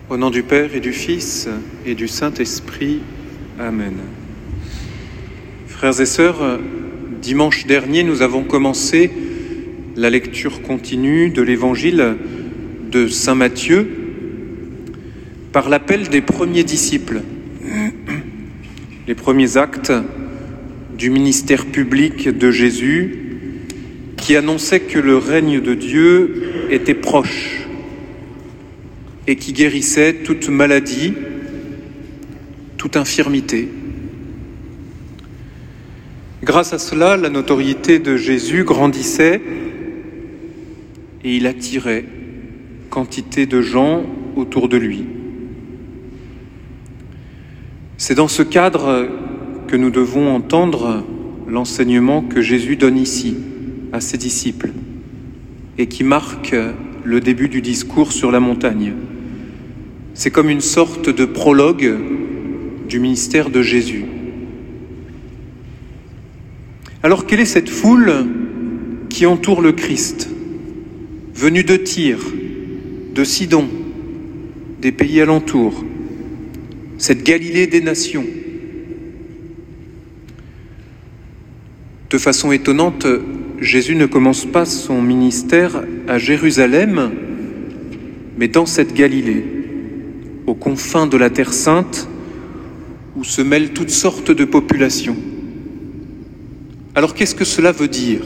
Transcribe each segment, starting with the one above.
Au nom du Père et du Fils et du Saint-Esprit. Amen. Frères et sœurs, dimanche dernier, nous avons commencé la lecture continue de l'Évangile de Saint Matthieu par l'appel des premiers disciples, les premiers actes du ministère public de Jésus qui annonçait que le règne de Dieu était proche et qui guérissait toute maladie, toute infirmité. Grâce à cela, la notoriété de Jésus grandissait et il attirait quantité de gens autour de lui. C'est dans ce cadre que nous devons entendre l'enseignement que Jésus donne ici à ses disciples et qui marque le début du discours sur la montagne. C'est comme une sorte de prologue du ministère de Jésus. Alors, quelle est cette foule qui entoure le Christ, venue de Tyr, de Sidon, des pays alentours, cette Galilée des nations? De façon étonnante, Jésus ne commence pas son ministère à Jérusalem, mais dans cette Galilée, aux confins de la Terre Sainte, où se mêlent toutes sortes de populations. Alors qu'est-ce que cela veut dire?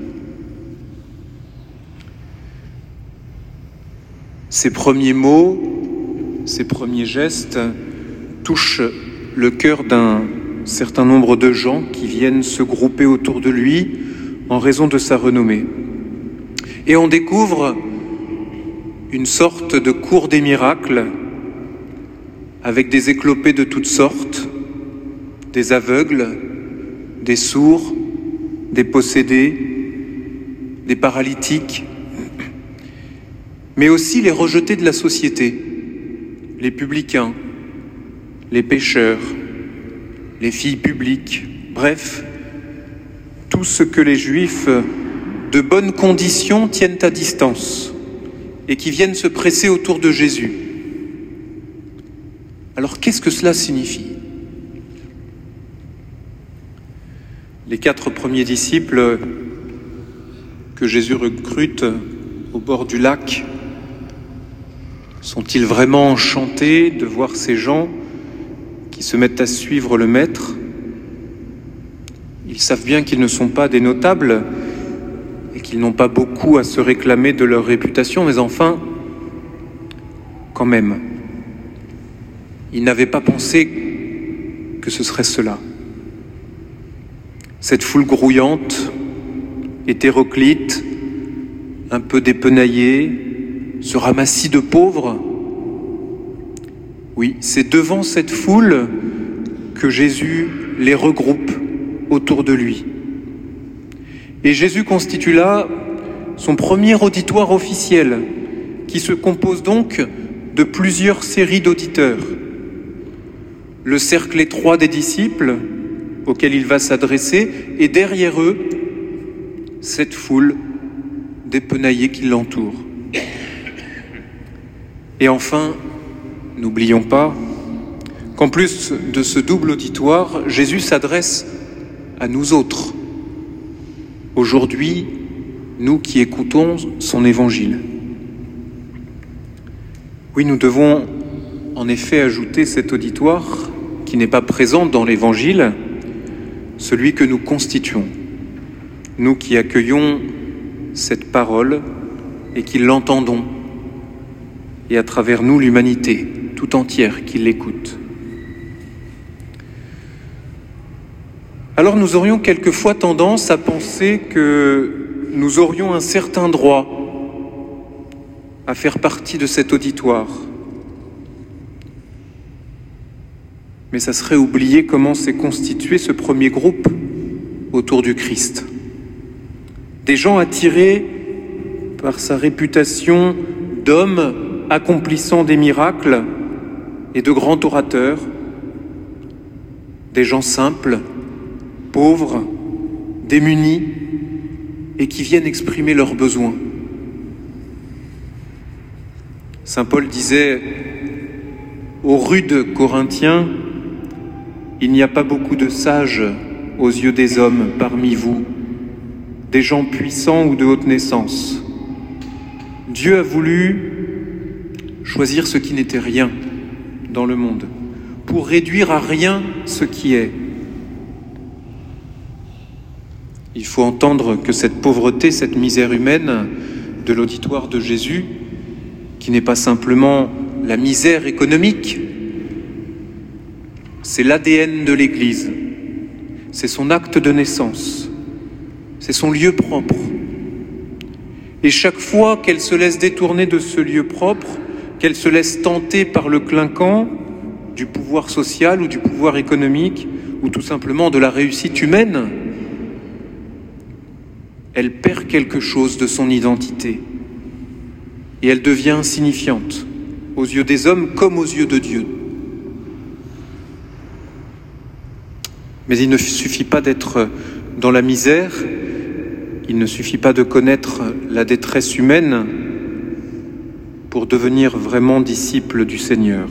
Ces premiers mots, ces premiers gestes touchent le cœur d'un certain nombre de gens qui viennent se grouper autour de lui en raison de sa renommée. Et on découvre une sorte de cour des miracles avec des éclopés de toutes sortes, des aveugles, des sourds, des possédés, des paralytiques, mais aussi les rejetés de la société, les publicains, les pécheurs, les filles publiques, bref, tout ce que les Juifs de bonnes conditions tiennent à distance et qui viennent se presser autour de Jésus. Alors qu'est-ce que cela signifie? Les 4 premiers disciples que Jésus recrute au bord du lac, sont-ils vraiment enchantés de voir ces gens qui se mettent à suivre le Maître? Ils savent bien qu'ils ne sont pas des notables et qu'ils n'ont pas beaucoup à se réclamer de leur réputation, mais enfin, quand même, ils n'avaient pas pensé que ce serait cela. Cette foule grouillante, hétéroclite, un peu dépenaillée, ce ramassis de pauvres. Oui, c'est devant cette foule que Jésus les regroupe autour de lui. Et Jésus constitue là son premier auditoire officiel, qui se compose donc de plusieurs séries d'auditeurs. Le cercle étroit des disciples, auquel il va s'adresser, et derrière eux, cette foule dépenaillée qui l'entoure. Et enfin, n'oublions pas qu'en plus de ce double auditoire, Jésus s'adresse à nous autres. Aujourd'hui, nous qui écoutons son évangile. Oui, nous devons en effet ajouter cet auditoire qui n'est pas présent dans l'évangile, celui que nous constituons, nous qui accueillons cette parole et qui l'entendons, et à travers nous l'humanité tout entière qui l'écoute. Alors nous aurions quelquefois tendance à penser que nous aurions un certain droit à faire partie de cet auditoire. Mais ça serait oublier comment s'est constitué ce premier groupe autour du Christ. Des gens attirés par sa réputation d'homme accomplissant des miracles et de grand orateur, des gens simples, pauvres, démunis et qui viennent exprimer leurs besoins. Saint Paul disait aux rudes Corinthiens, il n'y a pas beaucoup de sages aux yeux des hommes parmi vous, des gens puissants ou de haute naissance. Dieu a voulu choisir ce qui n'était rien dans le monde, pour réduire à rien ce qui est. Il faut entendre que cette pauvreté, cette misère humaine de l'auditoire de Jésus, qui n'est pas simplement la misère économique, c'est l'ADN de l'Église, c'est son acte de naissance, c'est son lieu propre. Et chaque fois qu'elle se laisse détourner de ce lieu propre, qu'elle se laisse tenter par le clinquant du pouvoir social ou du pouvoir économique, ou tout simplement de la réussite humaine, elle perd quelque chose de son identité et elle devient insignifiante aux yeux des hommes comme aux yeux de Dieu. Mais il ne suffit pas d'être dans la misère, il ne suffit pas de connaître la détresse humaine pour devenir vraiment disciple du Seigneur.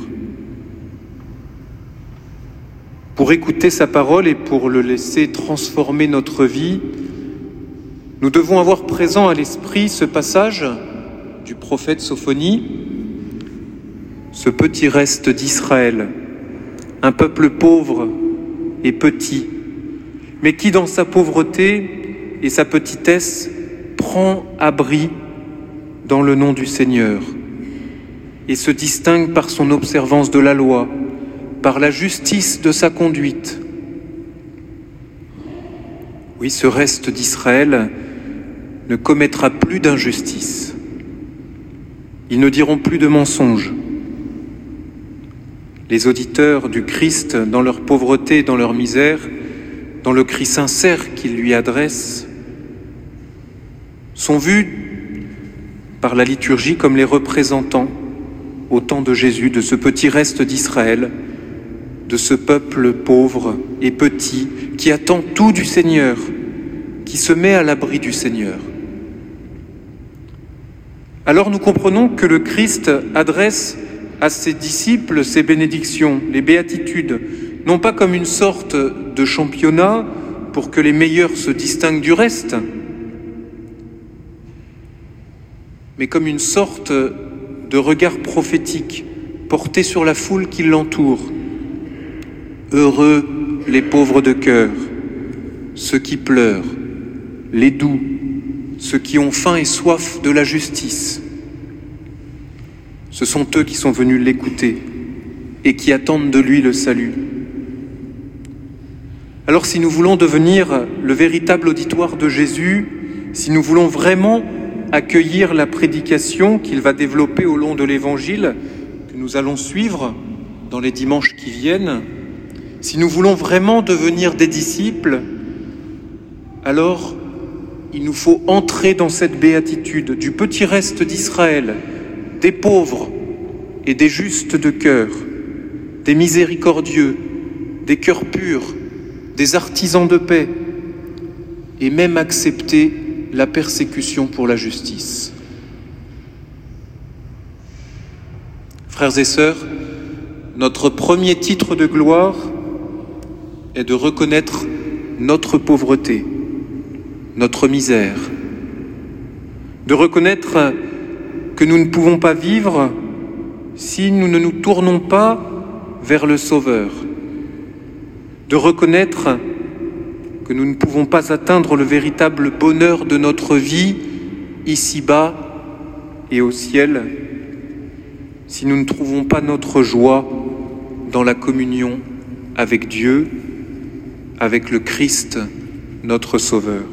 Pour écouter sa parole et pour le laisser transformer notre vie, nous devons avoir présent à l'esprit ce passage du prophète Sophonie, ce petit reste d'Israël, un peuple pauvre et petit, mais qui dans sa pauvreté et sa petitesse prend abri dans le nom du Seigneur et se distingue par son observance de la loi, par la justice de sa conduite. Oui, ce reste d'Israël ne commettra plus d'injustice. Ils ne diront plus de mensonges. Les auditeurs du Christ, dans leur pauvreté et dans leur misère, dans le cri sincère qu'ils lui adressent, sont vus par la liturgie comme les représentants, au temps de Jésus, de ce petit reste d'Israël, de ce peuple pauvre et petit qui attend tout du Seigneur, qui se met à l'abri du Seigneur. Alors nous comprenons que le Christ adresse à ses disciples ces bénédictions, les béatitudes, non pas comme une sorte de championnat pour que les meilleurs se distinguent du reste, mais comme une sorte de regard prophétique porté sur la foule qui l'entoure. Heureux les pauvres de cœur, ceux qui pleurent, les doux, ceux qui ont faim et soif de la justice. Ce sont eux qui sont venus l'écouter et qui attendent de lui le salut. Alors si nous voulons devenir le véritable auditoire de Jésus, si nous voulons vraiment accueillir la prédication qu'il va développer au long de l'Évangile, que nous allons suivre dans les dimanches qui viennent, si nous voulons vraiment devenir des disciples, alors il nous faut entrer dans cette béatitude du petit reste d'Israël, des pauvres et des justes de cœur, des miséricordieux, des cœurs purs, des artisans de paix, et même accepter la persécution pour la justice. Frères et sœurs, notre premier titre de gloire est de reconnaître notre pauvreté, notre misère, de reconnaître que nous ne pouvons pas vivre si nous ne nous tournons pas vers le Sauveur, de reconnaître que nous ne pouvons pas atteindre le véritable bonheur de notre vie ici-bas et au ciel si nous ne trouvons pas notre joie dans la communion avec Dieu, avec le Christ, notre Sauveur.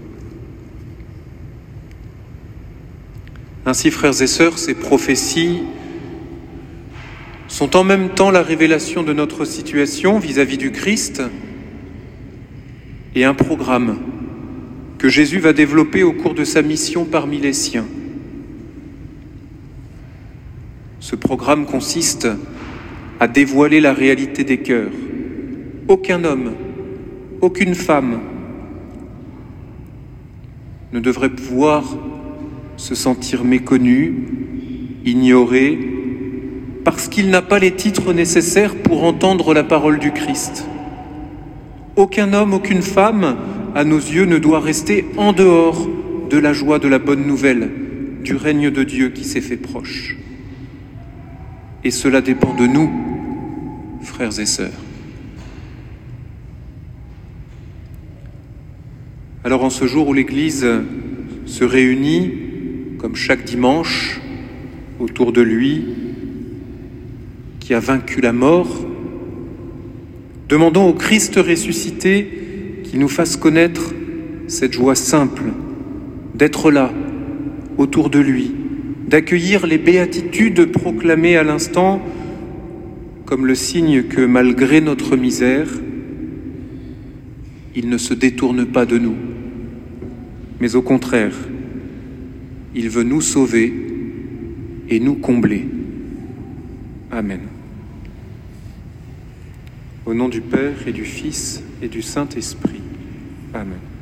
Ainsi, frères et sœurs, ces prophéties sont en même temps la révélation de notre situation vis-à-vis du Christ et un programme que Jésus va développer au cours de sa mission parmi les siens. Ce programme consiste à dévoiler la réalité des cœurs. Aucun homme, aucune femme ne devrait pouvoir se sentir méconnu, ignoré, parce qu'il n'a pas les titres nécessaires pour entendre la parole du Christ. Aucun homme, aucune femme, à nos yeux, ne doit rester en dehors de la joie de la bonne nouvelle, du règne de Dieu qui s'est fait proche. Et cela dépend de nous, frères et sœurs. Alors en ce jour où l'Église se réunit, comme chaque dimanche, autour de lui, qui a vaincu la mort, demandons au Christ ressuscité qu'il nous fasse connaître cette joie simple, d'être là, autour de lui, d'accueillir les béatitudes proclamées à l'instant comme le signe que malgré notre misère, il ne se détourne pas de nous, mais au contraire, il veut nous sauver et nous combler. Amen. Au nom du Père et du Fils et du Saint-Esprit. Amen.